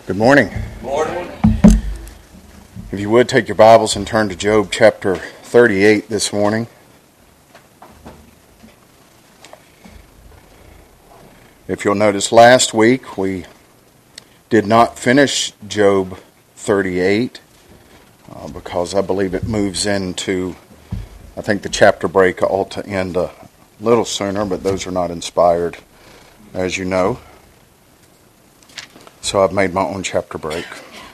Good morning. Morning. If you would, take your Bibles and turn to Job chapter 38 this morning. If you'll notice, last week we did not finish Job 38 because I believe it moves into, I think the chapter break ought to end a little sooner, but those are not inspired, as you know. So I've made my own chapter break.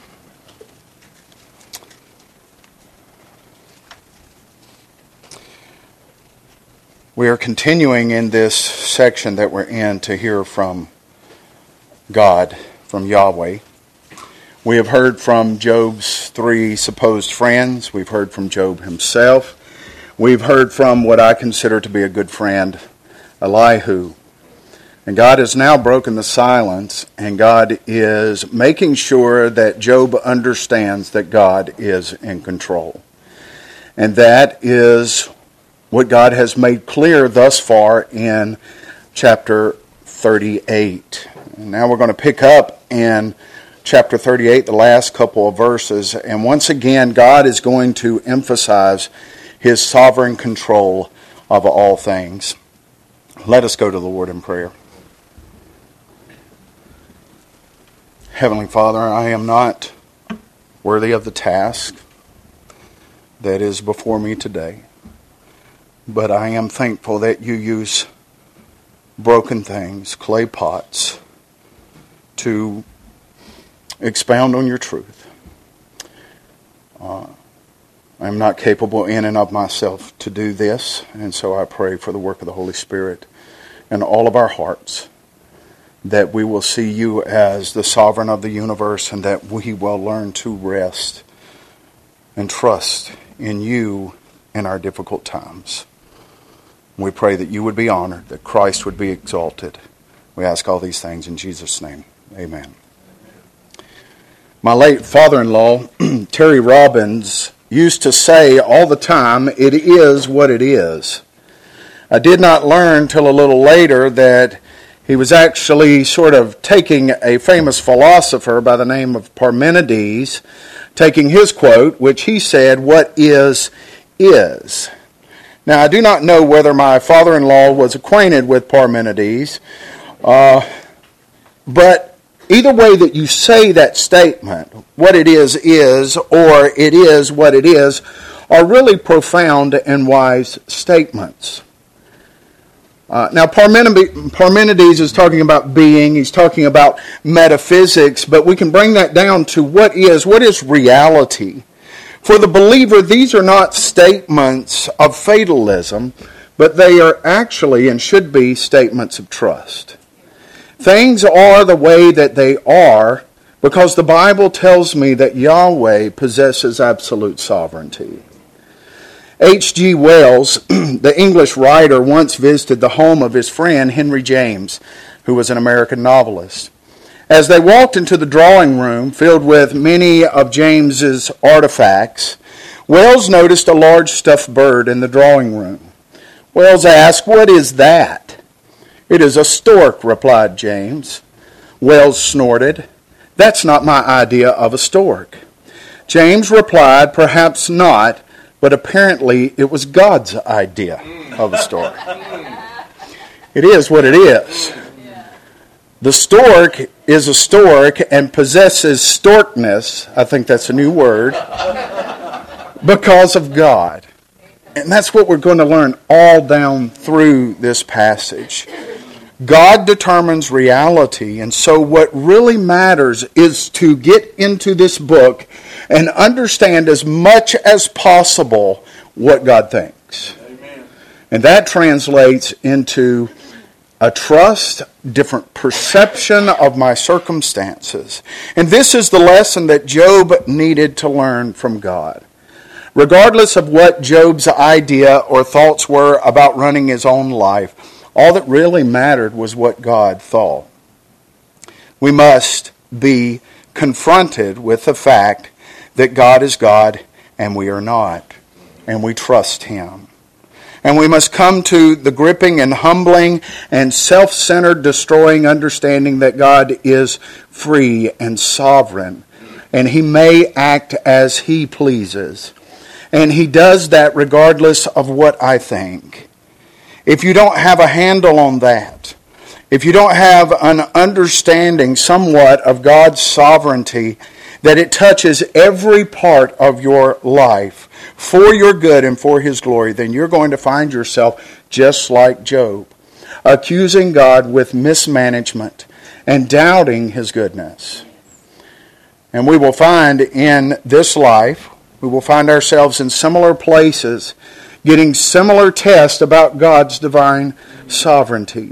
We are continuing in this section that we're in to hear from God, from Yahweh. We have heard from Job's three supposed friends. We've heard from Job himself. We've heard from what I consider to be a good friend, Elihu. And God has now broken the silence, and God is making sure that Job understands that God is in control. And that is what God has made clear thus far in chapter 38. And now we're going to pick up in chapter 38, the last couple of verses. And once again, God is going to emphasize His sovereign control of all things. Let us go to the Lord in prayer. Heavenly Father, I am not worthy of the task that is before me today, but I am thankful that you use broken things, clay pots, to expound on your truth. I am not capable in and of myself to do this, and so I pray for the work of the Holy Spirit in all of our hearts, that we will see you as the sovereign of the universe, and that we will learn to rest and trust in you in our difficult times. We pray that you would be honored, that Christ would be exalted. We ask all these things in Jesus' name. Amen. My late father-in-law, Terry Robbins, used to say all the time, "It is what it is." I did not learn till a little later that he was actually sort of taking a famous philosopher by the name of Parmenides, taking his quote, which he said, "What is, is." Now, I do not know whether my father-in-law was acquainted with Parmenides, but either way that you say that statement, what it is, or it is what it is, are really profound and wise statements. Now, Parmenides is talking about being, he's talking about metaphysics, but we can bring that down to what is reality. For the believer, these are not statements of fatalism, but they are actually and should be statements of trust. Things are the way that they are because the Bible tells me that Yahweh possesses absolute sovereignty. H.G. Wells, the English writer, once visited the home of his friend Henry James, who was an American novelist. As they walked into the drawing room filled with many of James's artifacts, Wells noticed a large stuffed bird in the drawing room. Wells asked, "What is that?" "It is a stork," replied James. Wells snorted, "That's not my idea of a stork." James replied, "Perhaps not, but apparently it was God's idea of a stork." It is what it is. The stork is a stork and possesses storkness, I think that's a new word, because of God. And that's what we're going to learn all down through this passage. God determines reality, and so what really matters is to get into this book and understand as much as possible what God thinks. Amen. And that translates into a trust, different perception of my circumstances. And this is the lesson that Job needed to learn from God. Regardless of what Job's idea or thoughts were about running his own life, all that really mattered was what God thought. We must be confronted with the fact that God is God and we are not, and we trust Him. And we must come to the gripping and humbling and self-centered, destroying understanding that God is free and sovereign. And He may act as He pleases. And He does that regardless of what I think. If you don't have a handle on that, if you don't have an understanding somewhat of God's sovereignty, that it touches every part of your life for your good and for His glory, then you're going to find yourself just like Job, accusing God with mismanagement and doubting His goodness. And we will find in this life, we will find ourselves in similar places, getting similar tests about God's divine sovereignty.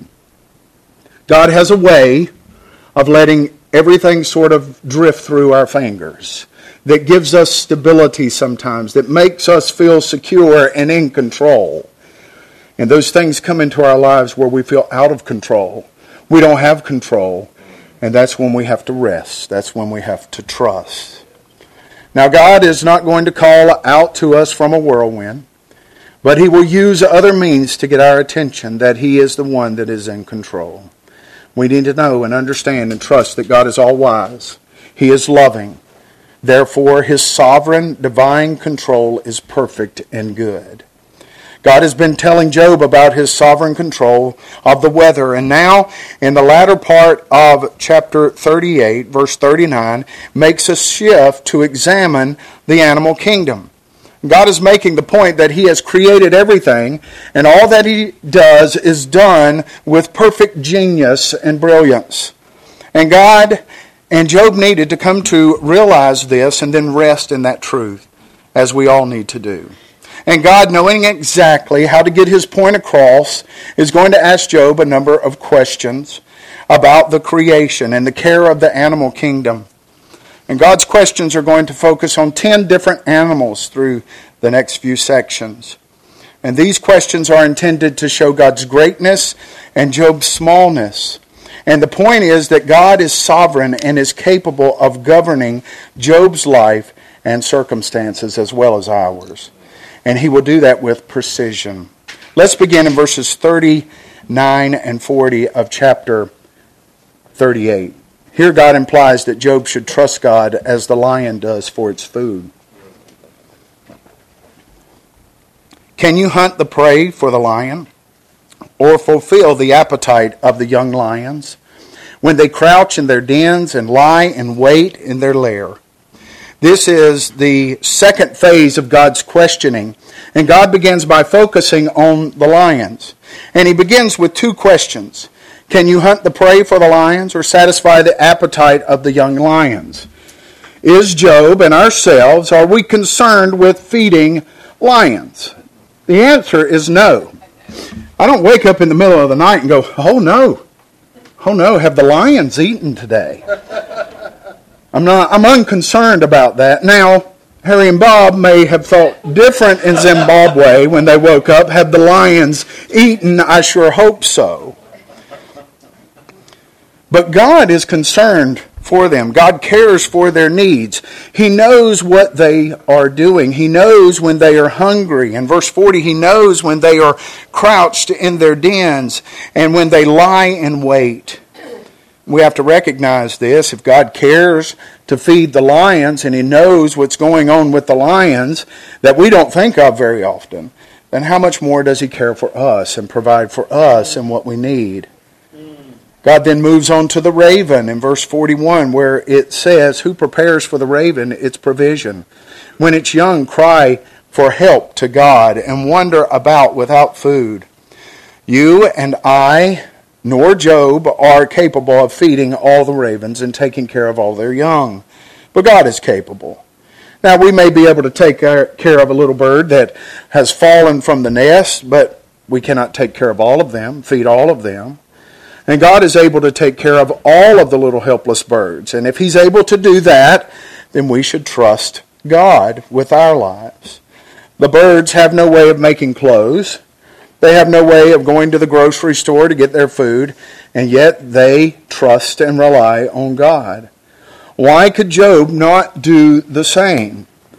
God has a way of letting everything sort of drift through our fingers, that gives us stability sometimes, that makes us feel secure and in control. And those things come into our lives where we feel out of control. We don't have control. And that's when we have to rest. That's when we have to trust. Now, God is not going to call out to us from a whirlwind, but He will use other means to get our attention that He is the one that is in control. We need to know and understand and trust that God is all-wise. He is loving. Therefore, His sovereign, divine control is perfect and good. God has been telling Job about His sovereign control of the weather. And now, in the latter part of chapter 38, verse 39, makes a shift to examine the animal kingdom. God is making the point that He has created everything, and all that He does is done with perfect genius and brilliance. And God and Job needed to come to realize this and then rest in that truth, as we all need to do. And God, knowing exactly how to get His point across, is going to ask Job a number of questions about the creation and the care of the animal kingdom. And God's questions are going to focus on 10 different animals through the next few sections. And these questions are intended to show God's greatness and Job's smallness. And the point is that God is sovereign and is capable of governing Job's life and circumstances as well as ours. And He will do that with precision. Let's begin in verses 39 and 40 of chapter 38. Here God implies that Job should trust God as the lion does for its food. Can you hunt the prey for the lion, or fulfill the appetite of the young lions, when they crouch in their dens and lie in wait in their lair? This is the second phase of God's questioning, and God begins by focusing on the lions. And He begins with two questions. Can you hunt the prey for the lions, or satisfy the appetite of the young lions? Is Job and ourselves, are we concerned with feeding lions? The answer is no. I don't wake up in the middle of the night and go, oh no, have the lions eaten today? I'm unconcerned about that. Now, Harry and Bob may have thought different in Zimbabwe when they woke up. Have the lions eaten? I sure hope so. But God is concerned for them. God cares for their needs. He knows what they are doing. He knows when they are hungry. In verse 40, He knows when they are crouched in their dens and when they lie in wait. We have to recognize this. If God cares to feed the lions and He knows what's going on with the lions that we don't think of very often, then how much more does He care for us and provide for us and what we need? God then moves on to the raven in verse 41, where it says, who prepares for the raven its provision? When its young cry for help to God and wander about without food. You and I, nor Job, are capable of feeding all the ravens and taking care of all their young. But God is capable. Now, we may be able to take care of a little bird that has fallen from the nest, but we cannot take care of all of them, feed all of them. And God is able to take care of all of the little helpless birds. And if He's able to do that, then we should trust God with our lives. The birds have no way of making clothes. They have no way of going to the grocery store to get their food. And yet they trust and rely on God. Why could Job not do the same?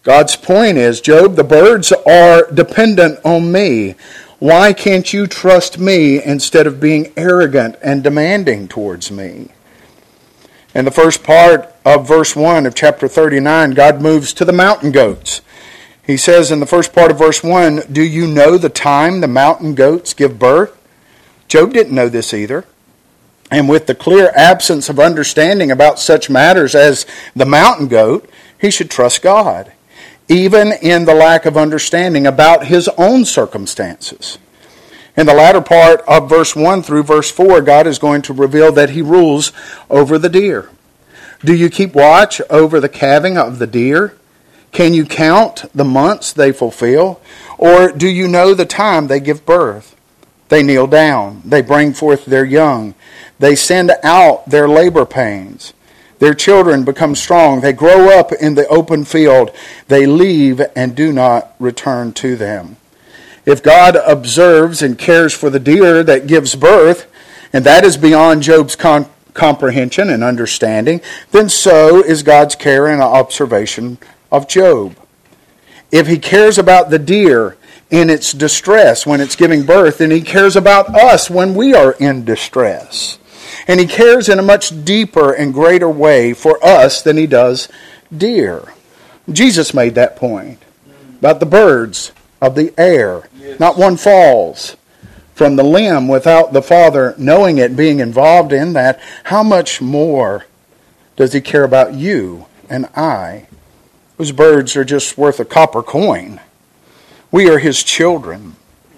God's point is, Job, the birds are dependent on me. Why can't you trust me instead of being arrogant and demanding towards me? In the first part of verse 1 of chapter 39, God moves to the mountain goats. He says in the first part of verse 1, do you know the time the mountain goats give birth? Job didn't know this either. And with the clear absence of understanding about such matters as the mountain goat, he should trust God, even in the lack of understanding about his own circumstances. In the latter part of verse 1 through verse 4, God is going to reveal that he rules over the deer. Do you keep watch over the calving of the deer? Can you count the months they fulfill? Or do you know the time they give birth? They kneel down. They bring forth their young. They send out their labor pains. Their children become strong. They grow up in the open field. They leave and do not return to them. If God observes and cares for the deer that gives birth, and that is beyond Job's comprehension and understanding, then so is God's care and observation of Job. If he cares about the deer in its distress when it's giving birth, then he cares about us when we are in distress. And he cares in a much deeper and greater way for us than he does deer. Jesus made that point about the birds of the air. Yes. Not one falls from the limb without the Father knowing it, being involved in that. How much more does he care about you and I? Those birds are just worth a copper coin. We are his children.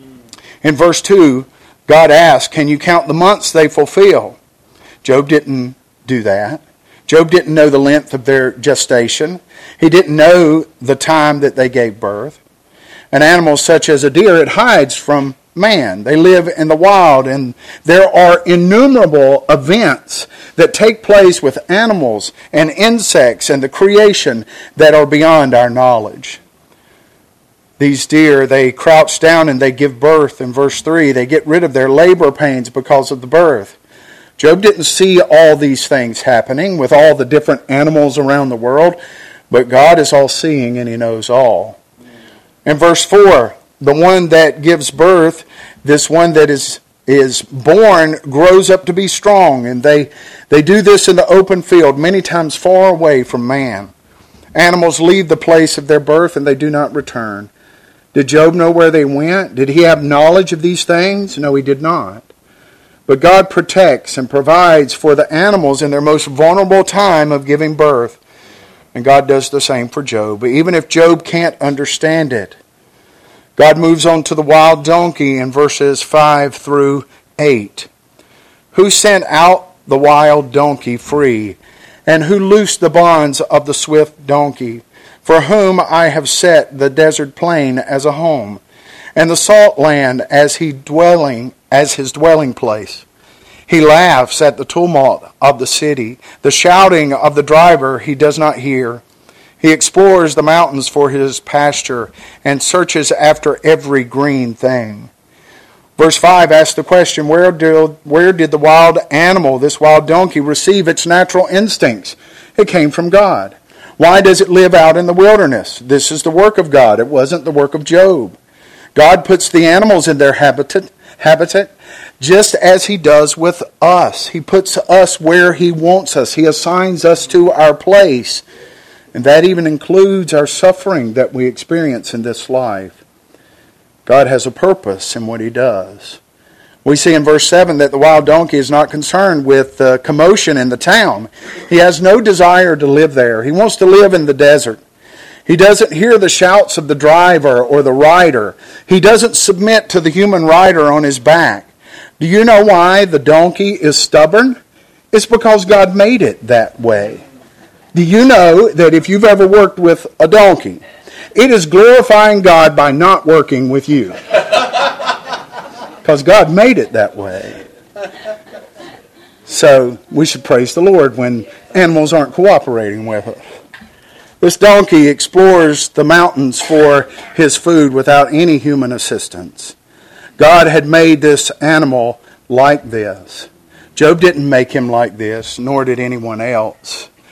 In verse 2, God asks, can you count the months they fulfill? Job didn't do that. Job didn't know the length of their gestation. He didn't know the time that they gave birth. An animal such as a deer, it hides from man. They live in the wild, and there are innumerable events that take place with animals and insects and the creation that are beyond our knowledge. These deer, they crouch down and they give birth. In verse 3, they get rid of their labor pains because of the birth. Job didn't see all these things happening with all the different animals around the world, but God is all-seeing and he knows all. In verse 4, the one that gives birth, this one that is born, grows up to be strong, and they do this in the open field, many times far away from man. Animals leave the place of their birth and they do not return. Did Job know where they went? Did he have knowledge of these things? No, he did not. But God protects and provides for the animals in their most vulnerable time of giving birth. And God does the same for Job. But even if Job can't understand it, God moves on to the wild donkey in verses 5 through 8. Who sent out the wild donkey free, and who loosed the bonds of the swift donkey, for whom I have set the desert plain as a home, and the salt land as his dwelling place. He laughs at the tumult of the city. The shouting of the driver he does not hear. He explores the mountains for his pasture and searches after every green thing. Verse 5 asks the question, where did the wild animal, this wild donkey, receive its natural instincts? It came from God. Why does it live out in the wilderness? This is the work of God. It wasn't the work of Job. God puts the animals in their habitat just as he does with us. He puts us where he wants us. He assigns us to our place. And that even includes our suffering that we experience in this life. God has a purpose in what he does. We see in verse 7 that the wild donkey is not concerned with the commotion in the town. He has no desire to live there. He wants to live in the desert. He doesn't hear the shouts of the driver or the rider. He doesn't submit to the human rider on his back. Do you know why the donkey is stubborn? It's because God made it that way. Do you know that if you've ever worked with a donkey, it is glorifying God by not working with you? Because God made it that way. So we should praise the Lord when animals aren't cooperating with us. This donkey explores the mountains for his food without any human assistance. God had made this animal like this. Job didn't make him like this, nor did anyone else.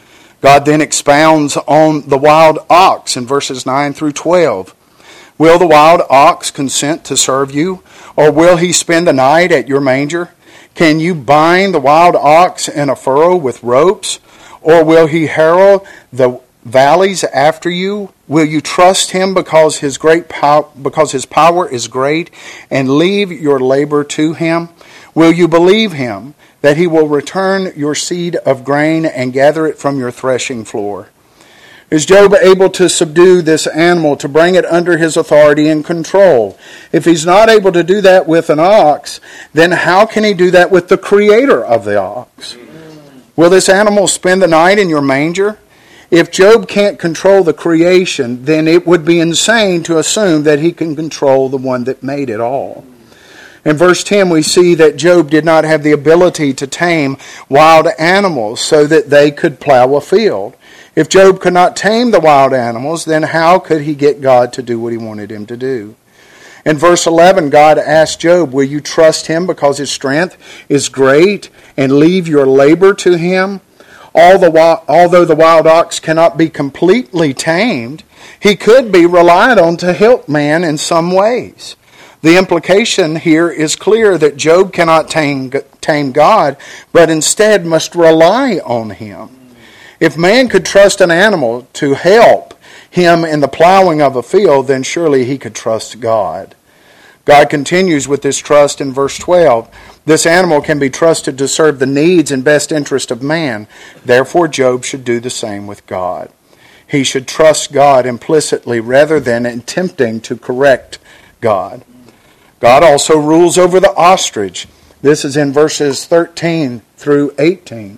God then expounds on the wild ox in verses 9 through 12. Will the wild ox consent to serve you, or will he spend the night at your manger? Can you bind the wild ox in a furrow with ropes, or will he harrow the valleys after you? Will you trust him because his power is great, and leave your labor to him? Will you believe him that he will return your seed of grain and gather it from your threshing floor? Is Job able to subdue this animal, to bring it under his authority and control? If he's not able to do that with an ox, then how can he do that with the creator of the ox? Will this animal spend the night in your manger? If Job can't control the creation, then it would be insane to assume that he can control the one that made it all. In verse 10, we see that Job did not have the ability to tame wild animals so that they could plow a field. If Job could not tame the wild animals, then how could he get God to do what he wanted him to do? In verse 11, God asked Job, will you trust him because his strength is great and leave your labor to him? Although the wild ox cannot be completely tamed, he could be relied on to help man in some ways. The implication here is clear that Job cannot tame God, but instead must rely on him. If man could trust an animal to help him in the plowing of a field, then surely he could trust God. God continues with this trust in verse 12. This animal can be trusted to serve the needs and best interest of man. Therefore, Job should do the same with God. He should trust God implicitly rather than attempting to correct God. God also rules over the ostrich. This is in verses 13 through 18.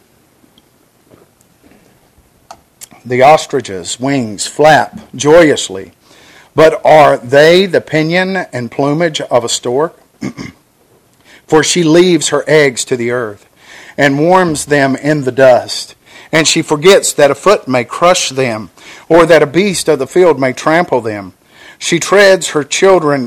The ostrich's wings flap joyously, but are they the pinion and plumage of a stork? For she leaves her eggs to the earth and warms them in the dust. And she forgets that a foot may crush them, or that a beast of the field may trample them. She treats her children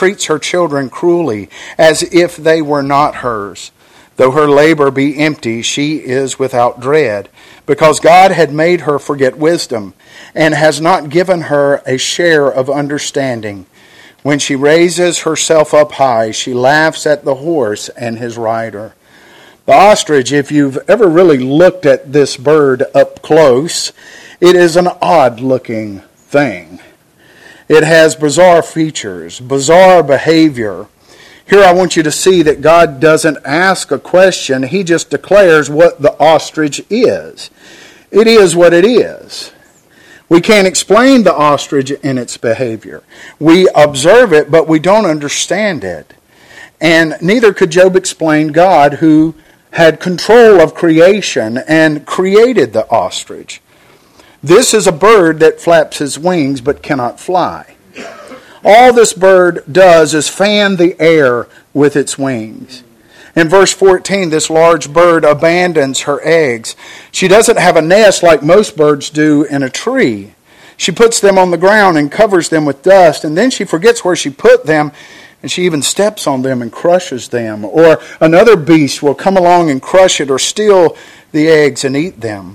cruelly, as if they were not hers. Though her labor be empty, she is without dread, because God had made her forget wisdom, and has not given her a share of understanding. When she raises herself up high, she laughs at the horse and his rider. The ostrich, if you've ever really looked at this bird up close, it is an odd-looking thing. It has bizarre features, bizarre behavior. Here I want you to see that God doesn't ask a question. He just declares what the ostrich is. It is what it is. We can't explain the ostrich and its behavior. We observe it, but we don't understand it. And neither could Job explain God, who had control of creation and created the ostrich. This is a bird that flaps his wings but cannot fly. All this bird does is fan the air with its wings. In verse 14, this large bird abandons her eggs. She doesn't have a nest like most birds do in a tree. She puts them on the ground and covers them with dust, and then she forgets where she put them, and she even steps on them and crushes them. Or another beast will come along and crush it or steal the eggs and eat them.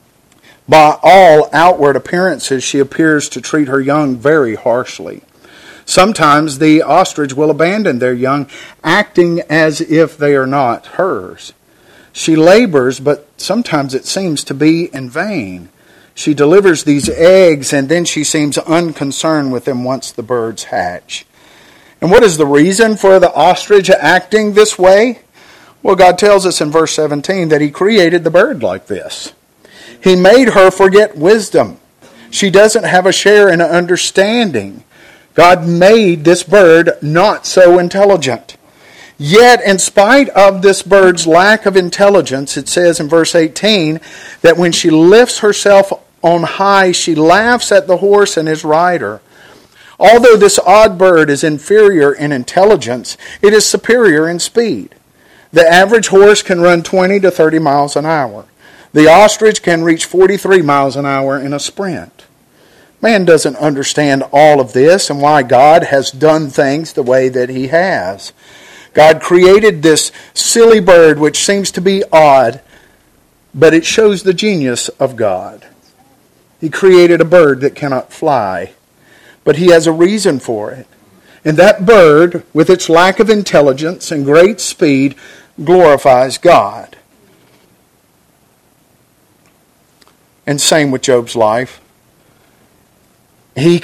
By all outward appearances, she appears to treat her young very harshly. Sometimes the ostrich will abandon their young, acting as if they are not hers. She labors, but sometimes it seems to be in vain. She delivers these eggs, and then she seems unconcerned with them once the birds hatch. And what is the reason for the ostrich acting this way? Well, God tells us in verse 17 that He created the bird like this. He made her forget wisdom. She doesn't have a share in understanding. God made this bird not so intelligent. Yet, in spite of this bird's lack of intelligence, it says in verse 18 that when she lifts herself on high, she laughs at the horse and his rider. Although this odd bird is inferior in intelligence, it is superior in speed. The average horse can run 20 to 30 miles an hour. The ostrich can reach 43 miles an hour in a sprint. Man doesn't understand all of this and why God has done things the way that He has. God created this silly bird, which seems to be odd, but it shows the genius of God. He created a bird that cannot fly, but He has a reason for it. And that bird, with its lack of intelligence and great speed, glorifies God. And same with Job's life. He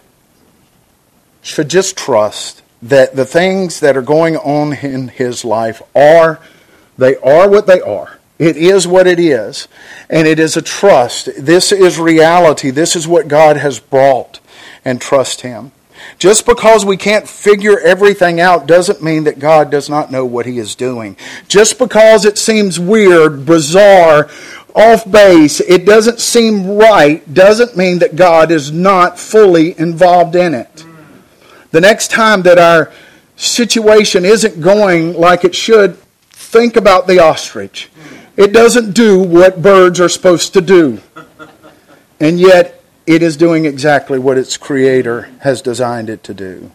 should just trust that the things that are going on in his life are what they are. It is what it is. And it is a trust. This is reality. This is what God has brought. And trust Him. Just because we can't figure everything out doesn't mean that God does not know what He is doing. Just because it seems weird, bizarre, off base, it doesn't seem right, doesn't mean that God is not fully involved in it. The next time that our situation isn't going like it should, think about the ostrich. It doesn't do what birds are supposed to do. And yet, it is doing exactly what its Creator has designed it to do.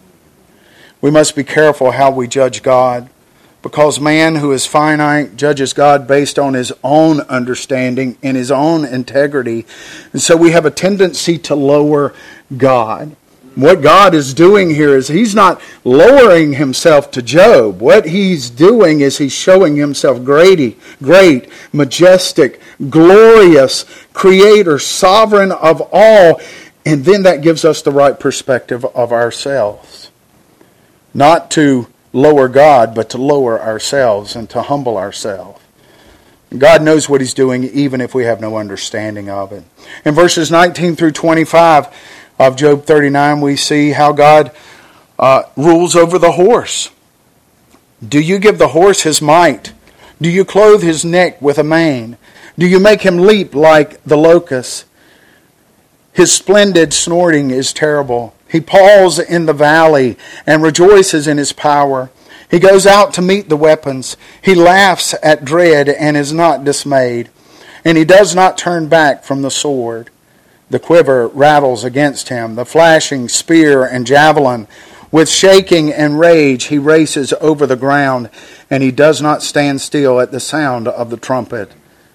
We must be careful how we judge God, because man who is finite judges God based on his own understanding and his own integrity. And so we have a tendency to lower God. What God is doing here is He's not lowering Himself to Job. What He's doing is He's showing Himself great, majestic, glorious, Creator, sovereign of all. And then that gives us the right perspective of ourselves. Not to lower God, but to lower ourselves and to humble ourselves. God knows what He's doing even if we have no understanding of it. In verses 19 through 25 of Job 39, we see how God rules over the horse. Do you give the horse his might? Do you clothe his neck with a mane? Do you make him leap like the locust? His splendid snorting is terrible. He paws in the valley and rejoices in his power. He goes out to meet the weapons. He laughs at dread and is not dismayed. And he does not turn back from the sword. The quiver rattles against him, the flashing spear and javelin. With shaking and rage he races over the ground, and he does not stand still at the sound of the trumpet.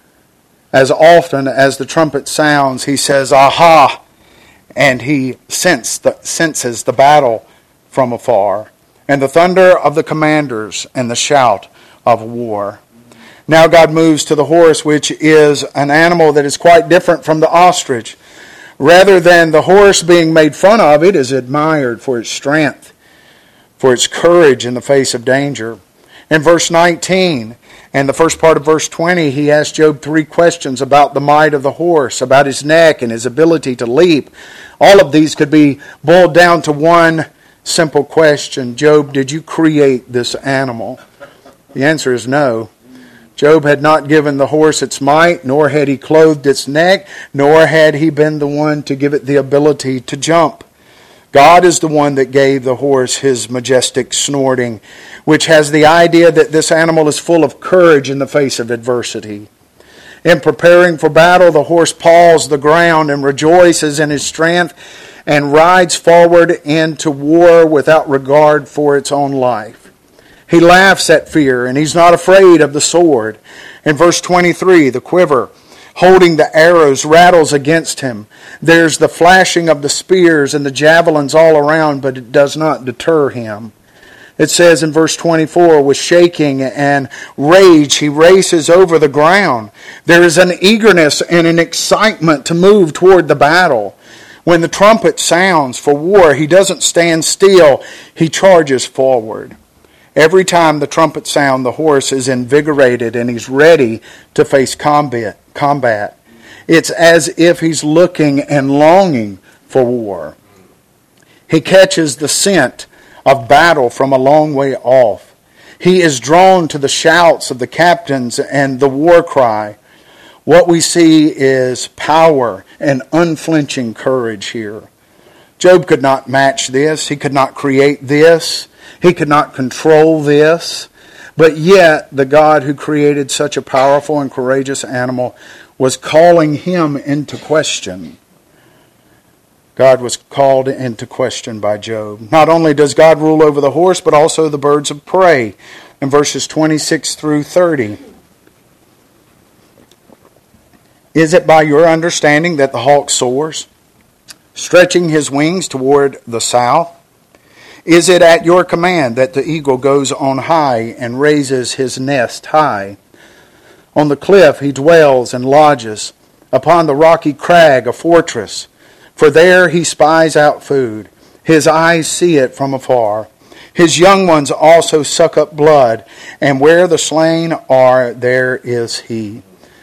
As often as the trumpet sounds, he says, "Aha!" And he senses the battle from afar, and the thunder of the commanders and the shout of war. Now God moves to the horse, which is an animal that is quite different from the ostrich. Rather than the horse being made fun of, it is admired for its strength, for its courage in the face of danger. In verse 19 and the first part of verse 20, he asks Job 3 questions about the might of the horse, about his neck and his ability to leap. All of these could be boiled down to one simple question. Job, did you create this animal? The answer is no. Job had not given the horse its might, nor had he clothed its neck, nor had he been the one to give it the ability to jump. God is the one that gave the horse his majestic snorting, which has the idea that this animal is full of courage in the face of adversity. In preparing for battle, the horse paws the ground and rejoices in his strength and rides forward into war without regard for its own life. He laughs at fear, and he's not afraid of the sword. In verse 23, the quiver, holding the arrows, rattles against him. There's the flashing of the spears and the javelins all around, but it does not deter him. It says in verse 24, with shaking and rage, he races over the ground. There is an eagerness and an excitement to move toward the battle. When the trumpet sounds for war, he doesn't stand still. He charges forward. Every time the trumpet sounds, the horse is invigorated and he's ready to face combat. It's as if he's looking and longing for war. He catches the scent of battle from a long way off. He is drawn to the shouts of the captains and the war cry. What we see is power and unflinching courage here. Job could not match this. He could not create this. He could not control this. But yet, the God who created such a powerful and courageous animal was calling him into question. God was called into question by Job. Not only does God rule over the horse, but also the birds of prey. In verses 26 through 30. Is it by your understanding that the hawk soars, stretching his wings toward the south? Is it at your command that the eagle goes on high and raises his nest high? On the cliff he dwells and lodges, upon the rocky crag a fortress. For there he spies out food. His eyes see it from afar. His young ones also suck up blood, and where the slain are, there is he.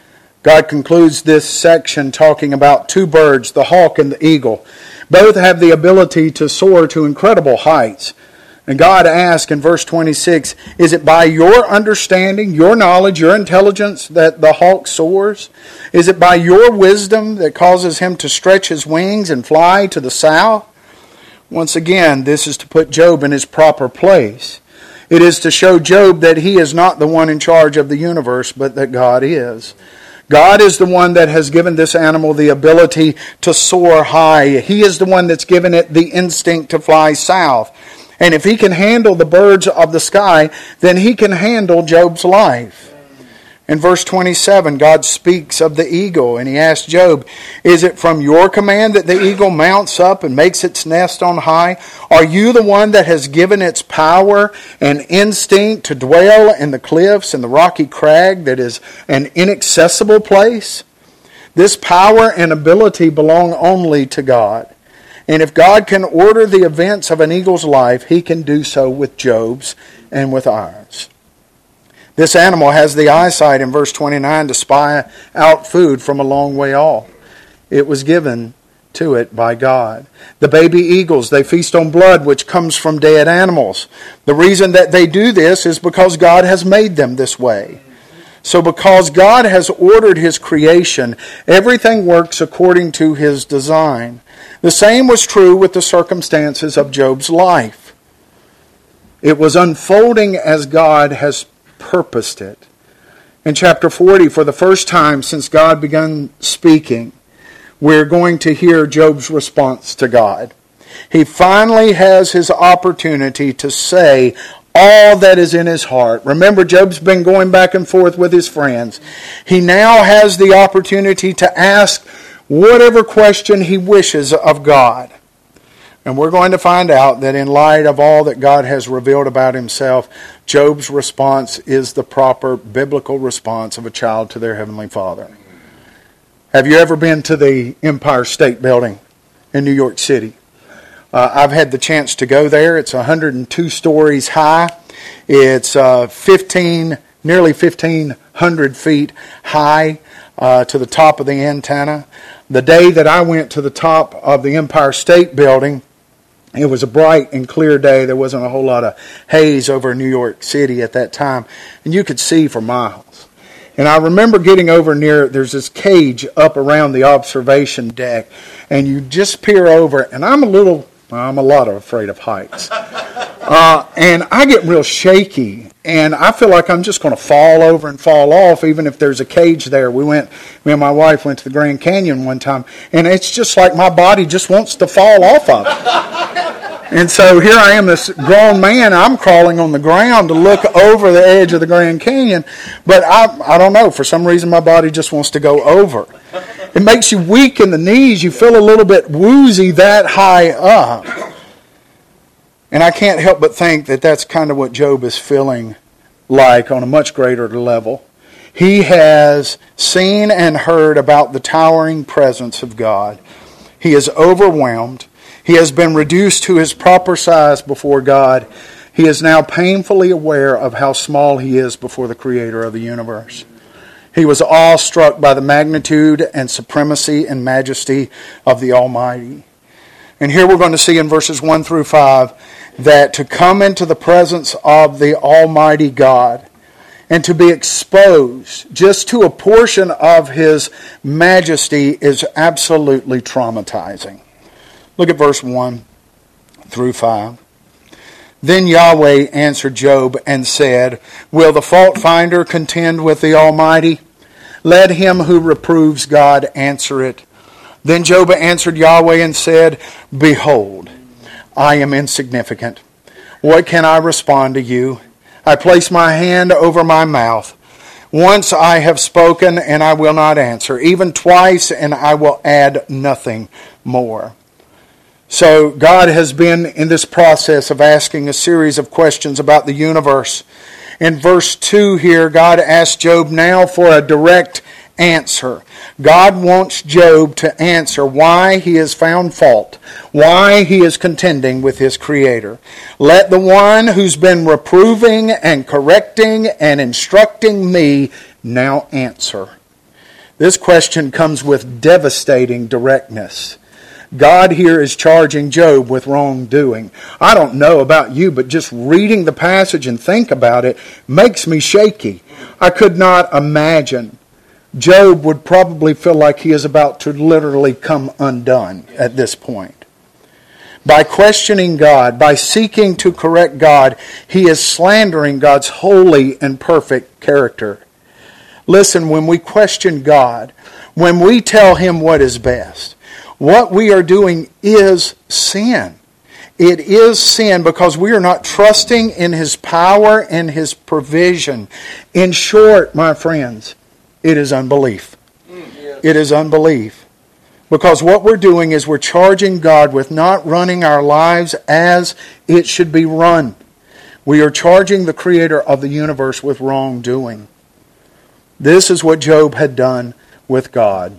God concludes this section talking about two birds, the hawk and the eagle. Both have the ability to soar to incredible heights. And God asks in verse 26, is it by your understanding, your knowledge, your intelligence that the hawk soars? Is it by your wisdom that causes him to stretch his wings and fly to the south? Once again, this is to put Job in his proper place. It is to show Job that he is not the one in charge of the universe, but that God is. God is the one that has given this animal the ability to soar high. He is the one that's given it the instinct to fly south. And if he can handle the birds of the sky, then he can handle Job's life. In verse 27, God speaks of the eagle, and he asks Job, is it from your command that the eagle mounts up and makes its nest on high? Are you the one that has given its power and instinct to dwell in the cliffs and the rocky crag that is an inaccessible place? This power and ability belong only to God. And if God can order the events of an eagle's life, he can do so with Job's and with ours. This animal has the eyesight in verse 29 to spy out food from a long way off. It was given to it by God. The baby eagles, they feast on blood which comes from dead animals. The reason that they do this is because God has made them this way. So because God has ordered his creation, everything works according to his design. The same was true with the circumstances of Job's life. It was unfolding as God has purposed it. In chapter 40, for the first time since God began speaking, we're going to hear Job's response to God. He finally has his opportunity to say all that is in his heart. Remember, Job's been going back and forth with his friends. He now has the opportunity to ask whatever question he wishes of God. And we're going to find out that in light of all that God has revealed about himself, Job's response is the proper biblical response of a child to their Heavenly Father. Have you ever been to the Empire State Building in New York City? I've had the chance to go there. It's 102 stories high. It's nearly 1,500 feet high to the top of the antenna. The day that I went to the top of the Empire State Building, it was a bright and clear day. There wasn't a whole lot of haze over New York City at that time, and you could see for miles. And I remember getting over near, there's this cage up around the observation deck, and you just peer over, and I'm a lot afraid of heights. And I get real shaky, and I feel like I'm just going to fall over and fall off, even if there's a cage there. Me and my wife went to the Grand Canyon one time, and it's just like my body just wants to fall off of it. And so here I am, this grown man, I'm crawling on the ground to look over the edge of the Grand Canyon, but I don't know, for some reason my body just wants to go over. It makes you weak in the knees, you feel a little bit woozy that high up. And I can't help but think that that's kind of what Job is feeling like on a much greater level. He has seen and heard about the towering presence of God. He is overwhelmed. He has been reduced to his proper size before God. He is now painfully aware of how small he is before the Creator of the universe. He was awestruck by the magnitude and supremacy and majesty of the Almighty. And here we're going to see in verses 1 through 5 that to come into the presence of the Almighty God and to be exposed just to a portion of his majesty is absolutely traumatizing. Look at verse 1 through 5. Then Yahweh answered Job and said, will the fault finder contend with the Almighty? Let him who reproves God answer it. Then Job answered Yahweh and said, behold, I am insignificant. What can I respond to you? I place my hand over my mouth. Once I have spoken, and I will not answer. Even twice, and I will add nothing more. So God has been in this process of asking a series of questions about the universe. In verse 2 here, God asks Job now for a direct answer. God wants Job to answer why he has found fault, why he is contending with his Creator. Let the one who's been reproving and correcting and instructing me now answer. This question comes with devastating directness. God here is charging Job with wrongdoing. I don't know about you, but just reading the passage and think about it makes me shaky. I could not imagine. Job would probably feel like he is about to literally come undone at this point. By questioning God, by seeking to correct God, he is slandering God's holy and perfect character. Listen, when we question God, when we tell Him what is best, what we are doing is sin. It is sin because we are not trusting in His power and His provision. In short, my friends, it is unbelief. It is unbelief. Because what we're doing is we're charging God with not running our lives as it should be run. We are charging the Creator of the universe with wrongdoing. This is what Job had done with God.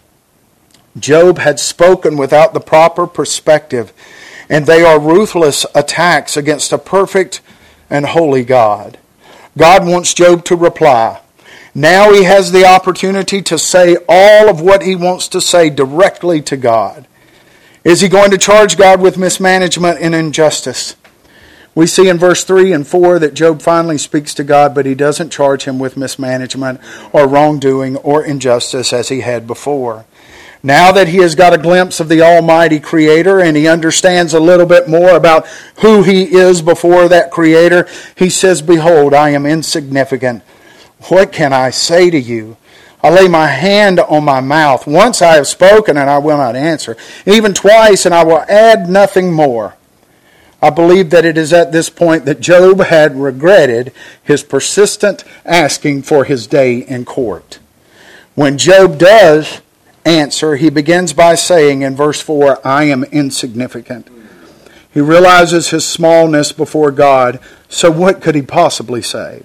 Job had spoken without the proper perspective, and they are ruthless attacks against a perfect and holy God. God wants Job to reply. Now he has the opportunity to say all of what he wants to say directly to God. Is he going to charge God with mismanagement and injustice? We see in verse 3 and 4 that Job finally speaks to God, but he doesn't charge him with mismanagement or wrongdoing or injustice as he had before. Now that he has got a glimpse of the Almighty Creator and he understands a little bit more about who he is before that Creator, he says, "Behold, I am insignificant. What can I say to you? I lay my hand on my mouth. Once I have spoken and I will not answer. Even twice and I will add nothing more." I believe that it is at this point that Job had regretted his persistent asking for his day in court. When Job does answer, he begins by saying in verse 4, "I am insignificant." He realizes his smallness before God, so what could he possibly say?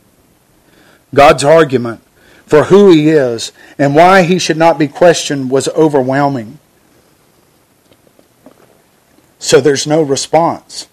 God's argument for who He is and why He should not be questioned was overwhelming. So there's no response.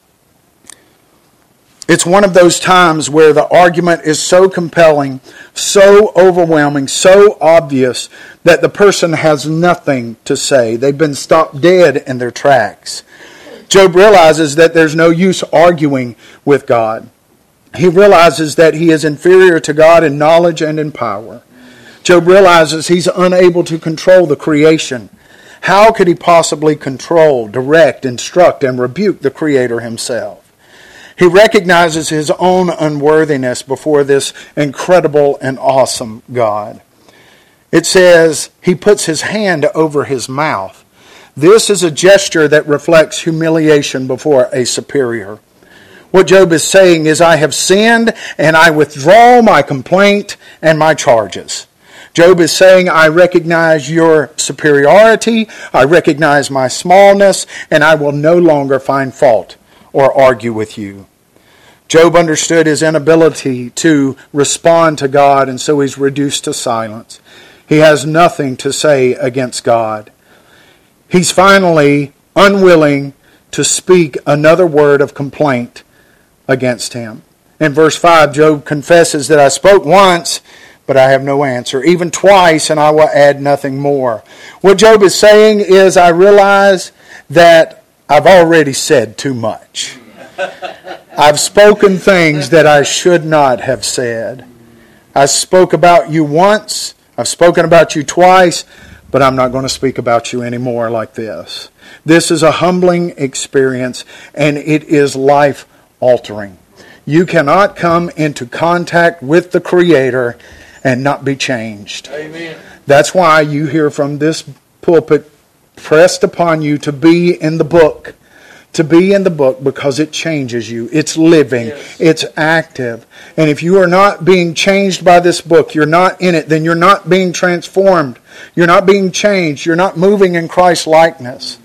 It's one of those times where the argument is so compelling, so overwhelming, so obvious that the person has nothing to say. They've been stopped dead in their tracks. Job realizes that there's no use arguing with God. He realizes that he is inferior to God in knowledge and in power. Job realizes he's unable to control the creation. How could he possibly control, direct, instruct, and rebuke the Creator Himself? He recognizes his own unworthiness before this incredible and awesome God. It says he puts his hand over his mouth. This is a gesture that reflects humiliation before a superior. What Job is saying is, I have sinned and I withdraw my complaint and my charges. Job is saying, I recognize your superiority, I recognize my smallness, and I will no longer find fault or argue with you. Job understood his inability to respond to God, and so he's reduced to silence. He has nothing to say against God. He's finally unwilling to speak another word of complaint against him. In verse 5, Job confesses that I spoke once, but I have no answer. Even twice, and I will add nothing more. What Job is saying is, I realize that I've already said too much. I've spoken things that I should not have said. I spoke about you once, I've spoken about you twice, but I'm not going to speak about you anymore like this. This is a humbling experience, and it is life-altering. You cannot come into contact with the Creator and not be changed. Amen. That's why you hear from this pulpit pressed upon you to be in the book, to be in the book because it changes you. It's living. Yes. It's active. And if you are not being changed by this book, you're not in it, then you're not being transformed. You're not being changed. You're not moving in Christ's likeness.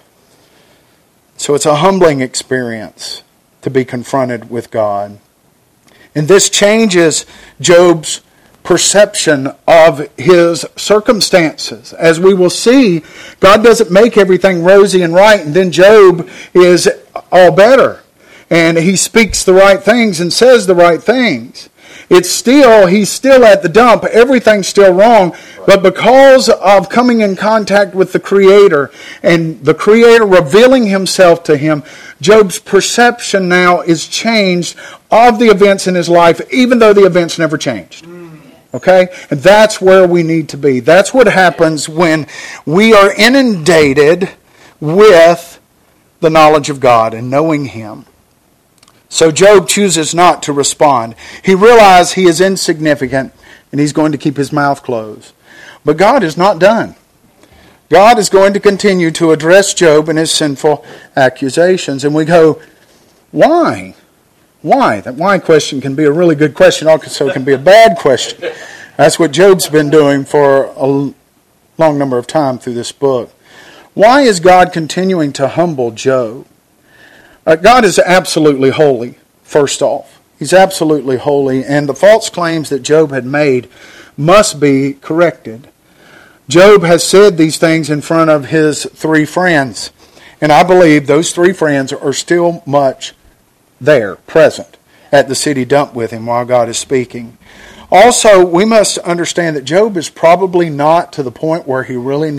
So it's a humbling experience to be confronted with God. And this changes Job's perception of his circumstances. As we will see, God doesn't make everything rosy and right, and then Job is all better. And he speaks the right things and says the right things. He's still at the dump. Everything's still wrong. But because of coming in contact with the Creator and the Creator revealing Himself to him, Job's perception now is changed of the events in his life, even though the events never changed. Okay? And that's where we need to be. That's what happens when we are inundated with the knowledge of God and knowing Him. So Job chooses not to respond. He realizes he is insignificant and he's going to keep his mouth closed. But God is not done. God is going to continue to address Job and his sinful accusations. And we go, why? Why? That why question can be a really good question, also can be a bad question. That's what Job's been doing for a long number of times through this book. Why is God continuing to humble Job? God is absolutely holy, first off. He's absolutely holy, and the false claims that Job had made must be corrected. Job has said these things in front of his three friends, and I believe those three friends are still much there, present, at the city dump with him while God is speaking. Also, we must understand that Job is probably not to the point where he really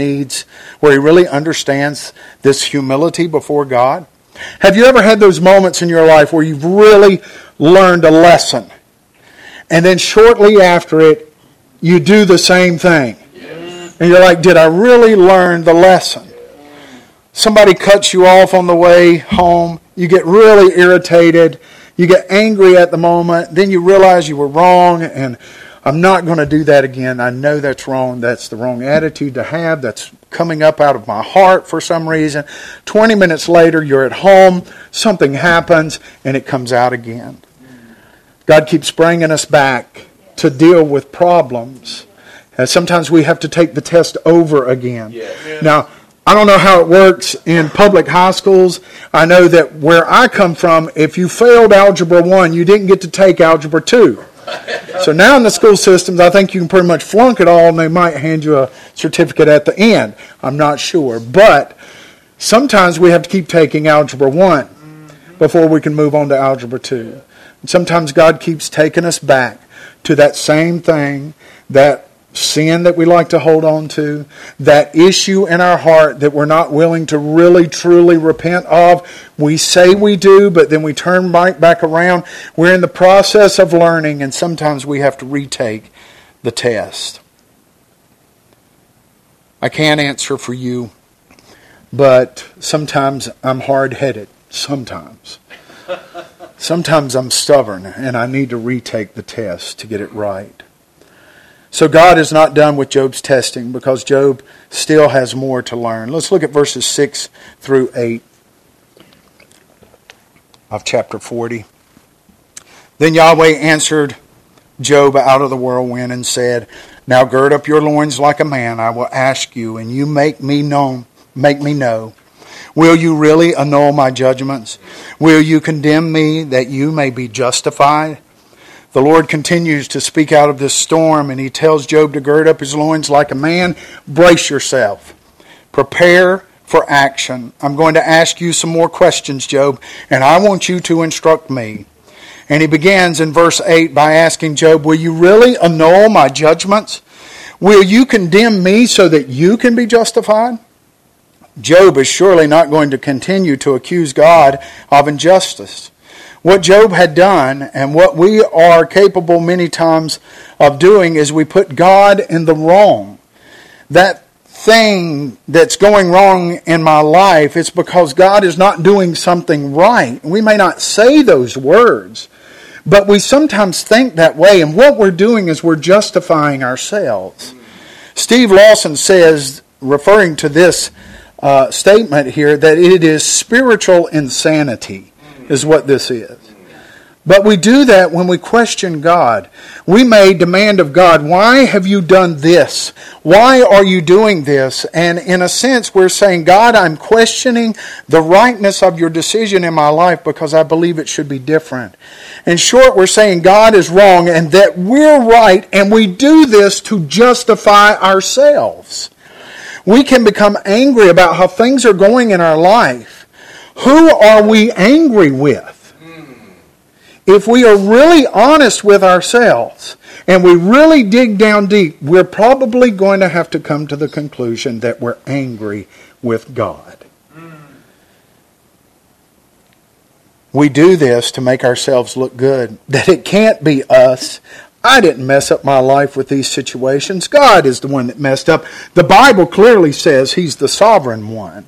understands this humility before God. Have you ever had those moments in your life where you've really learned a lesson, and then shortly after it, you do the same thing? Yes. And you're like, did I really learn the lesson? Somebody cuts you off on the way home. You get really irritated. You get angry at the moment. Then you realize you were wrong, and I'm not going to do that again. I know that's wrong. That's the wrong attitude to have. That's coming up out of my heart for some reason. 20 minutes later, you're at home. Something happens, and it comes out again. God keeps bringing us back to deal with problems. And sometimes we have to take the test over again. Yes. Now, I don't know how it works in public high schools. I know that where I come from, if you failed Algebra 1, you didn't get to take Algebra 2. So now in the school systems, I think you can pretty much flunk it all, and they might hand you a certificate at the end. I'm not sure. But sometimes we have to keep taking Algebra 1 before we can move on to Algebra 2. And sometimes God keeps taking us back to that same thing, that sin that we like to hold on to, that issue in our heart that we're not willing to really truly repent of. We say we do, but then we turn back around. We're in the process of learning, and sometimes we have to retake the test. I can't answer for you, but sometimes I'm hard-headed. Sometimes I'm stubborn, and I need to retake the test to get it right. So God is not done with Job's testing because Job still has more to learn. Let's look at verses 6 through 8 of chapter 40. Then Yahweh answered Job out of the whirlwind and said, "Now gird up your loins like a man. I will ask you, and you make me know. Will you really annul my judgments? Will you condemn me that you may be justified?" The Lord continues to speak out of this storm, and He tells Job to gird up his loins like a man. Brace yourself. Prepare for action. I'm going to ask you some more questions, Job, and I want you to instruct me. And he begins in verse 8 by asking Job, will you really annul my judgments? Will you condemn me so that you can be justified? Job is surely not going to continue to accuse God of injustice. What Job had done, and what we are capable many times of doing, is we put God in the wrong. That thing that's going wrong in my life, it's because God is not doing something right. We may not say those words, but we sometimes think that way, and what we're doing is we're justifying ourselves. Steve Lawson says, referring to this statement here that it is spiritual insanity, is what this is. But we do that when we question God. We may demand of God, why have you done this? Why are you doing this? And in a sense, we're saying, God, I'm questioning the rightness of your decision in my life because I believe it should be different. In short, we're saying God is wrong and that we're right, and we do this to justify ourselves. We can become angry about how things are going in our life. Who are we angry with? If we are really honest with ourselves and we really dig down deep, we're probably going to have to come to the conclusion that we're angry with God. We do this to make ourselves look good, that it can't be us. I didn't mess up my life with these situations. God is the one that messed up. The Bible clearly says He's the sovereign one.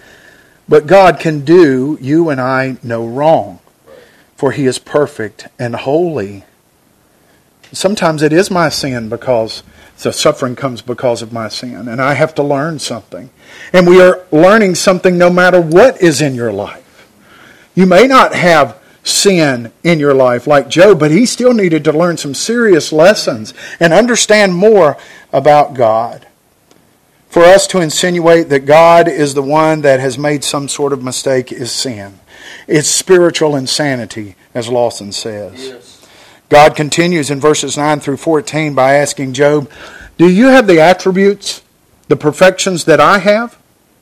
But God can do you and I no wrong. For He is perfect and holy. Sometimes it is my sin because the suffering comes because of my sin. And I have to learn something. And we are learning something no matter what is in your life. You may not have sin in your life like Job, but he still needed to learn some serious lessons and understand more about God. For us to insinuate that God is the one that has made some sort of mistake is sin. It's spiritual insanity, as Lawson says. Yes. God continues in verses 9 through 14 by asking Job, do you have the attributes, the perfections that I have?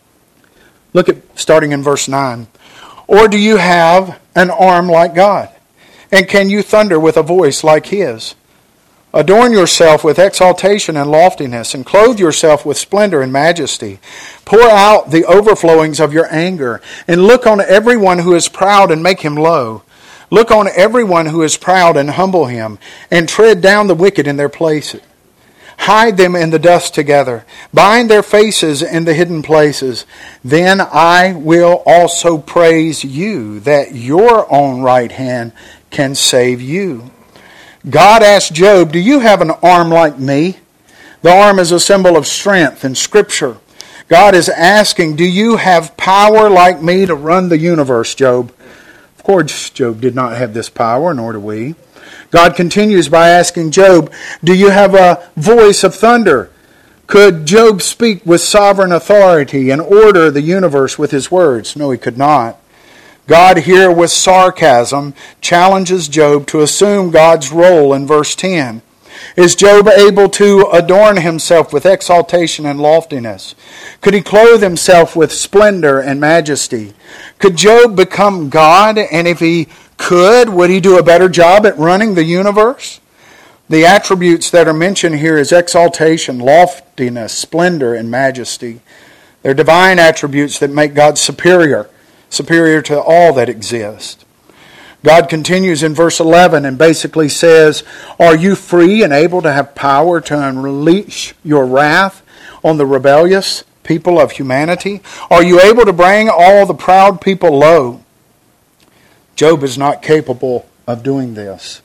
Look at starting in verse 9. Or do you have an arm like God? And can you thunder with a voice like His? Adorn yourself with exaltation and loftiness, and clothe yourself with splendor and majesty. Pour out the overflowings of your anger, and look on everyone who is proud and make him low. Look on everyone who is proud and humble him, and tread down the wicked in their places. Hide them in the dust together. Bind their faces in the hidden places. Then I will also praise you, that your own right hand can save you. God asked Job, do you have an arm like me? The arm is a symbol of strength in Scripture. God is asking, do you have power like me to run the universe, Job? Of course, Job did not have this power, nor do we. God continues by asking Job, do you have a voice of thunder? Could Job speak with sovereign authority and order the universe with his words? No, he could not. God here with sarcasm challenges Job to assume God's role in verse 10. Is Job able to adorn himself with exaltation and loftiness? Could he clothe himself with splendor and majesty? Could Job become God? And if he could, would he do a better job at running the universe? The attributes that are mentioned here is exaltation, loftiness, splendor, and majesty. They're divine attributes that make God superior to all that exists. God continues in verse 11 and basically says, are you free and able to have power to unleash your wrath on the rebellious people of humanity? Are you able to bring all the proud people low? Job is not capable of doing this.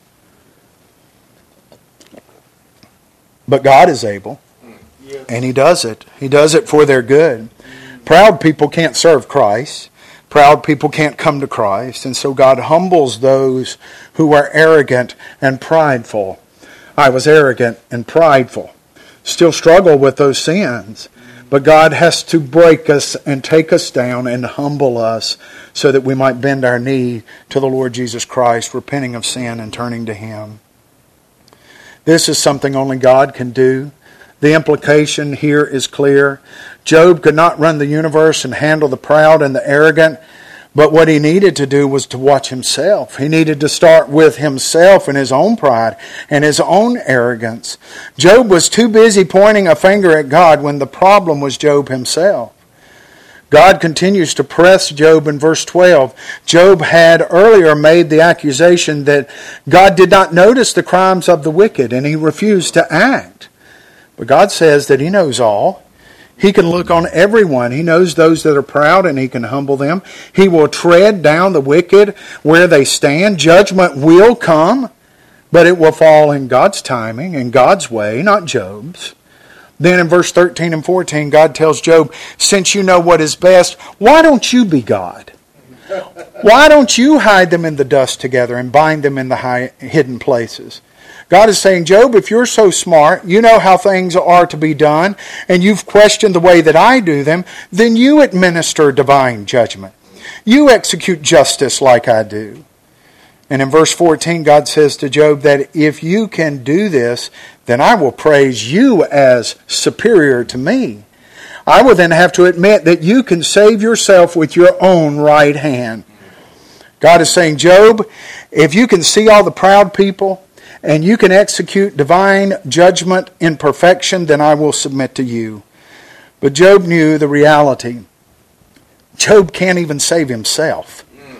But God is able, and He does it. He does it for their good. Proud people can't serve Christ. Proud people can't come to Christ, and so God humbles those who are arrogant and prideful. I was arrogant and prideful. Still struggle with those sins. But God has to break us and take us down and humble us so that we might bend our knee to the Lord Jesus Christ, repenting of sin and turning to Him. This is something only God can do. The implication here is clear. Job could not run the universe and handle the proud and the arrogant, but what he needed to do was to watch himself. He needed to start with himself and his own pride and his own arrogance. Job was too busy pointing a finger at God when the problem was Job himself. God continues to press Job in verse 12. Job had earlier made the accusation that God did not notice the crimes of the wicked, and he refused to act. But God says that He knows all. He can look on everyone. He knows those that are proud, and He can humble them. He will tread down the wicked where they stand. Judgment will come, but it will fall in God's timing, in God's way, not Job's. Then in verse 13 and 14, God tells Job, since you know what is best, why don't you be God? Why don't you hide them in the dust together and bind them in the hidden places? God is saying, Job, if you're so smart, you know how things are to be done, and you've questioned the way that I do them, then you administer divine judgment. You execute justice like I do. And in verse 14, God says to Job that if you can do this, then I will praise you as superior to me. I will then have to admit that you can save yourself with your own right hand. God is saying, Job, if you can see all the proud people and you can execute divine judgment in perfection, then I will submit to you. But Job knew the reality. Job can't even save himself.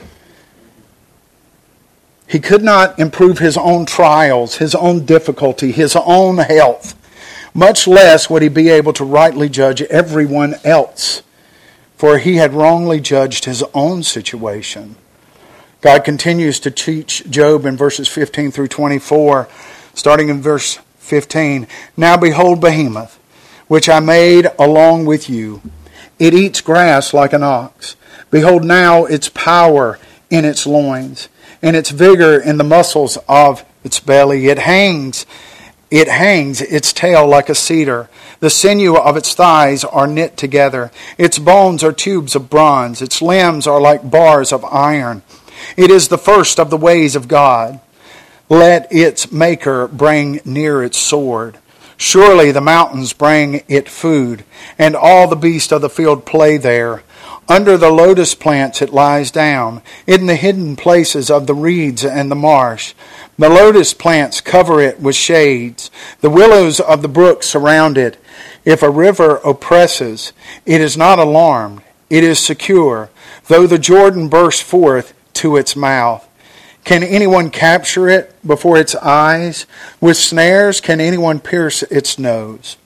He could not improve his own trials, his own difficulty, his own health. Much less would he be able to rightly judge everyone else, for he had wrongly judged his own situation. God continues to teach Job in verses 15 through 24, starting in verse 15. Now behold Behemoth, which I made along with you. It eats grass like an ox. Behold now its power in its loins, and its vigor in the muscles of its belly. It hangs its tail like a cedar. The sinew of its thighs are knit together. Its bones are tubes of bronze. Its limbs are like bars of iron. It is the first of the ways of God. Let its maker bring near its sword. Surely the mountains bring it food, and all the beasts of the field play there. Under the lotus plants it lies down, in the hidden places of the reeds and the marsh. The lotus plants cover it with shades. The willows of the brook surround it. If a river oppresses, it is not alarmed. It is secure, though the Jordan bursts forth to its mouth. Can anyone capture it before its eyes? With snares, can anyone pierce its nose?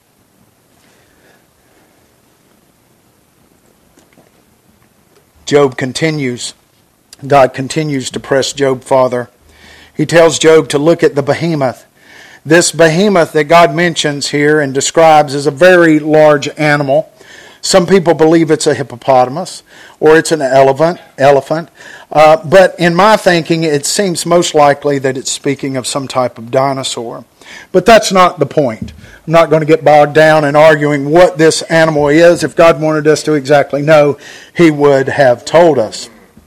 Job continues. God continues to press Job farther. He tells Job to look at the behemoth. This behemoth that God mentions here and describes is a very large animal. Some people believe it's a hippopotamus or it's an elephant. But in my thinking, it seems most likely that it's speaking of some type of dinosaur. But that's not the point. I'm not going to get bogged down in arguing what this animal is. If God wanted us to exactly know, He would have told us.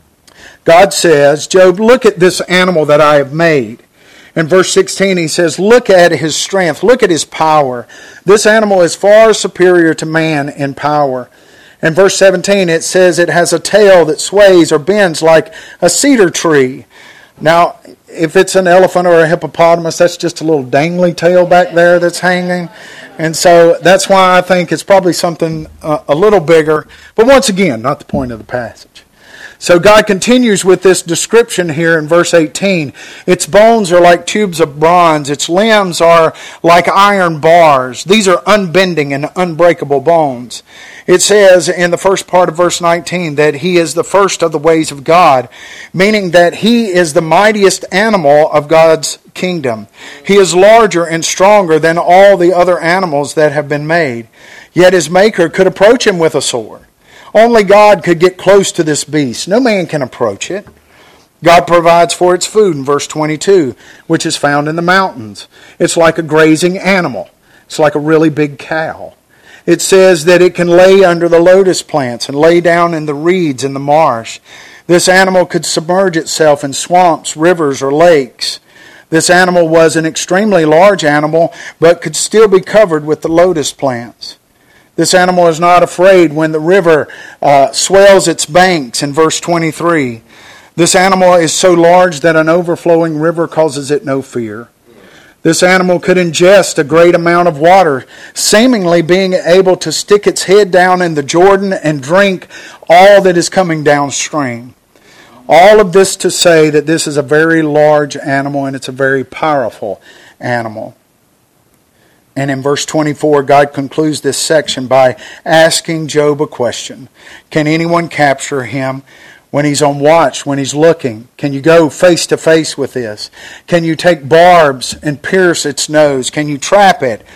God says, Job, look at this animal that I have made. In verse 16, he says, look at his strength, look at his power. This animal is far superior to man in power. In verse 17, it says it has a tail that sways or bends like a cedar tree. Now, if it's an elephant or a hippopotamus, that's just a little dangly tail back there that's hanging. And so that's why I think it's probably something a little bigger. But once again, not the point of the passage. So God continues with this description here in verse 18. Its bones are like tubes of bronze. Its limbs are like iron bars. These are unbending and unbreakable bones. It says in the first part of verse 19 that He is the first of the ways of God, meaning that He is the mightiest animal of God's kingdom. He is larger and stronger than all the other animals that have been made. Yet His Maker could approach Him with a sword. Only God could get close to this beast. No man can approach it. God provides for its food in verse 22, which is found in the mountains. It's like a grazing animal. It's like a really big cow. It says that it can lay under the lotus plants and lay down in the reeds in the marsh. This animal could submerge itself in swamps, rivers, or lakes. This animal was an extremely large animal, but could still be covered with the lotus plants. This animal is not afraid when the river swells its banks in verse 23. This animal is so large that an overflowing river causes it no fear. This animal could ingest a great amount of water, seemingly being able to stick its head down in the Jordan and drink all that is coming downstream. All of this to say that this is a very large animal and it's a very powerful animal. And in verse 24, God concludes this section by asking Job a question. Can anyone capture him when he's on watch, when he's looking? Can you go face to face with this? Can you take barbs and pierce its nose? Can you trap it?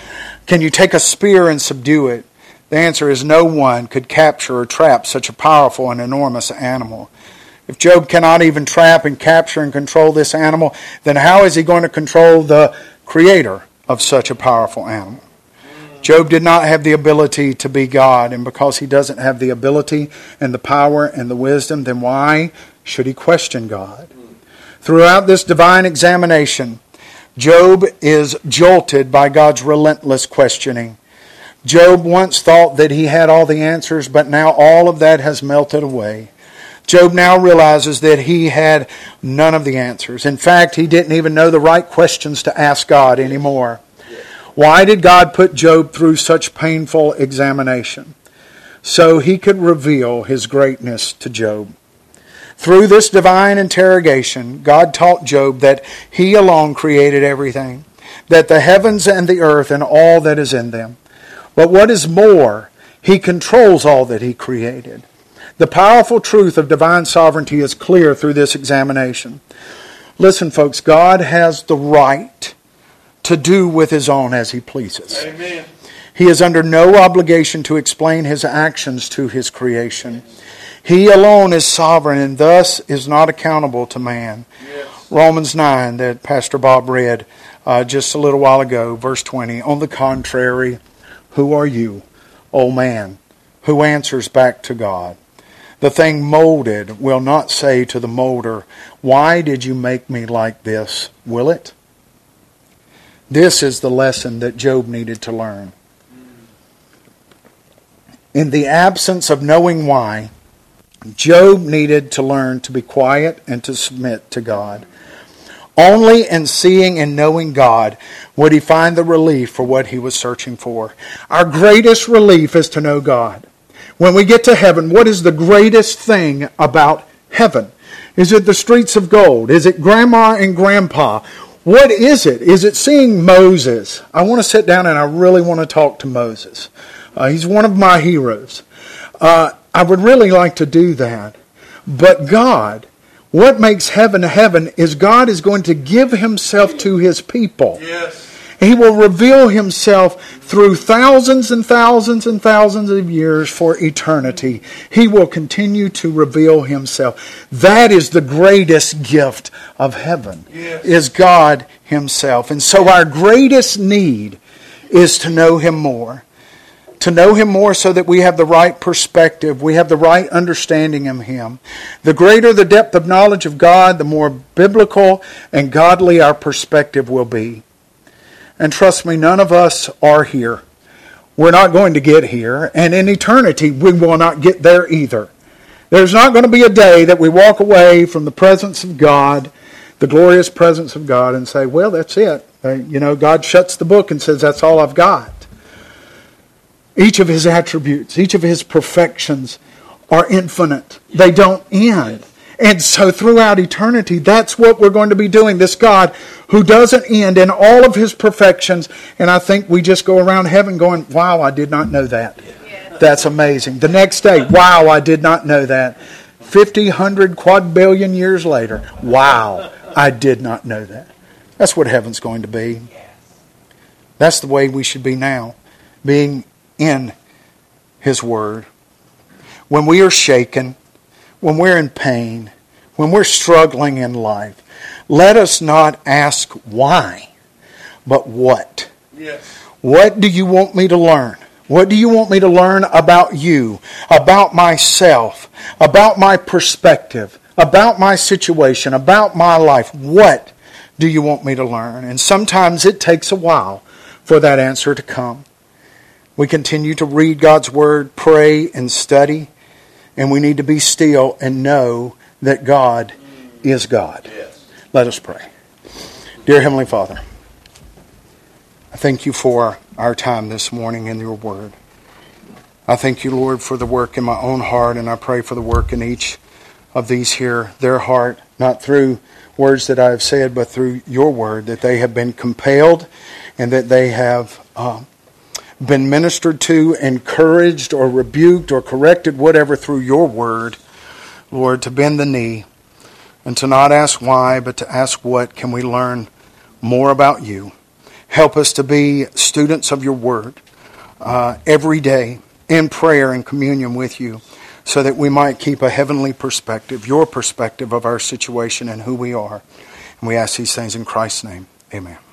Can you take a spear and subdue it? The answer is no one could capture or trap such a powerful and enormous animal. If Job cannot even trap and capture and control this animal, then how is he going to control the creator of such a powerful animal? Job did not have the ability to be God, and because he doesn't have the ability and the power and the wisdom, then why should he question God? Throughout this divine examination, Job is jolted by God's relentless questioning. Job once thought that he had all the answers, but now all of that has melted away. Job now realizes that he had none of the answers. In fact, he didn't even know the right questions to ask God anymore. Why did God put Job through such painful examination? So he could reveal his greatness to Job. Through this divine interrogation, God taught Job that he alone created everything, that the heavens and the earth and all that is in them. But what is more, he controls all that he created. The powerful truth of divine sovereignty is clear through this examination. Listen, folks, God has the right to do with his own as he pleases. Amen. He is under no obligation to explain his actions to his creation. He alone is sovereign and thus is not accountable to man. Yes. Romans 9 that Pastor Bob read just a little while ago, verse 20. On the contrary, who are you, O man, who answers back to God? The thing molded will not say to the molder, why did you make me like this? Will it? This is the lesson that Job needed to learn. In the absence of knowing why, Job needed to learn to be quiet and to submit to God. Only in seeing and knowing God would he find the relief for what he was searching for. Our greatest relief is to know God. When we get to heaven, what is the greatest thing about heaven? Is it the streets of gold? Is it grandma and grandpa? What is it? Is it seeing Moses? I want to sit down and I really want to talk to Moses. He's one of my heroes. I would really like to do that. But God, what makes heaven heaven is God is going to give himself to his people. Yes. He will reveal himself through thousands and thousands and thousands of years for eternity. He will continue to reveal himself. That is the greatest gift of heaven, Yes. is God himself. And so our greatest need is to know him more. To know him more so that we have the right perspective, we have the right understanding of him. The greater the depth of knowledge of God, the more biblical and godly our perspective will be. And trust me, none of us are here. We're not going to get here. And in eternity, we will not get there either. There's not going to be a day that we walk away from the presence of God, the glorious presence of God, and say, well, that's it. God shuts the book and says, that's all I've got. Each of his attributes, each of his perfections are infinite. They don't end. And so throughout eternity, that's what we're going to be doing. This God who doesn't end in all of his perfections. And I think we just go around heaven going, wow, I did not know that. That's amazing. The next day, wow, I did not know that. 50, 100, quadrillion years later, wow, I did not know that. That's what heaven's going to be. That's the way we should be now, being in his word. When we are shaken, when we're in pain, when we're struggling in life, let us not ask why, but what. Yes. What do you want me to learn? What do you want me to learn about you, about myself, about my perspective, about my situation, about my life? What do you want me to learn? And sometimes it takes a while for that answer to come. We continue to read God's Word, pray and study, and we need to be still and know that God is God. Yes. Let us pray. Dear Heavenly Father, I thank you for our time this morning in your Word. I thank you, Lord, for the work in my own heart, and I pray for the work in each of these here, their heart, not through words that I have said, but through your Word, that they have been compelled and that they have been ministered to, encouraged, or rebuked, or corrected, whatever, through your word, Lord, to bend the knee and to not ask why, but to ask what can we learn more about you. Help us to be students of your word every day in prayer and communion with you, so that we might keep a heavenly perspective, your perspective of our situation and who we are. And we ask these things in Christ's name. Amen.